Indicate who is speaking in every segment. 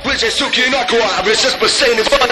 Speaker 1: Which is Suki Nakua, resist but saying fun.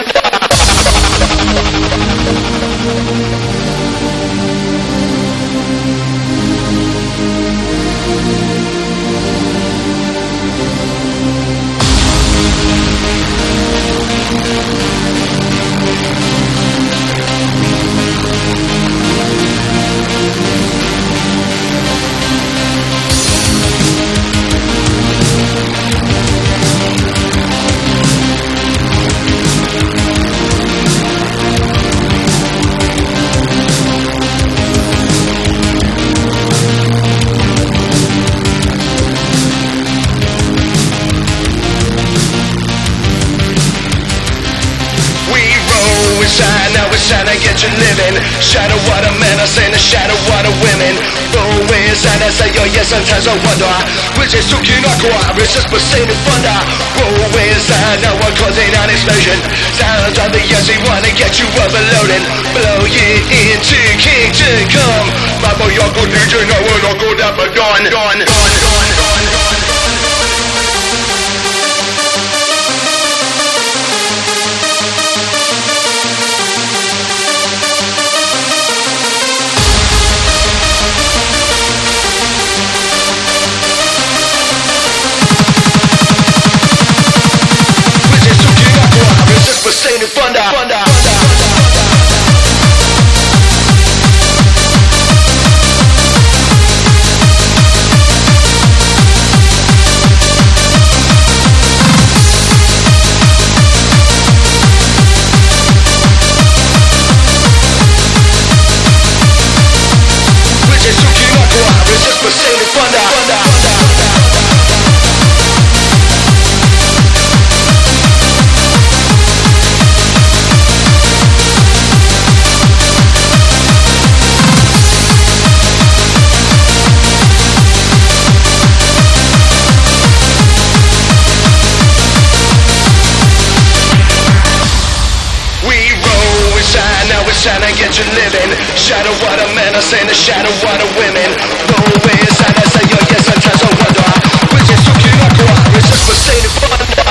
Speaker 1: Now it's time to get you living. Shadow what a man, I say the shadow what a women. Always and I say oh yes, sometimes I wonder which is Suki Nakua, resist but saying thunder. Always and now I'm causing an explosion. Sounds of the yes, he wanna get you overloading. Blow you into kingdom come. My boy Yoko DJ, now we'll go down for dawn. Saying thunder. Which is Suki Nakua, resist but saying thunder. Trying to get you living. Shadow what a man, I say the shadow what a women. Always and I say oh yes, sometimes I wonder which is Suki Nakua, resist but saying thunder.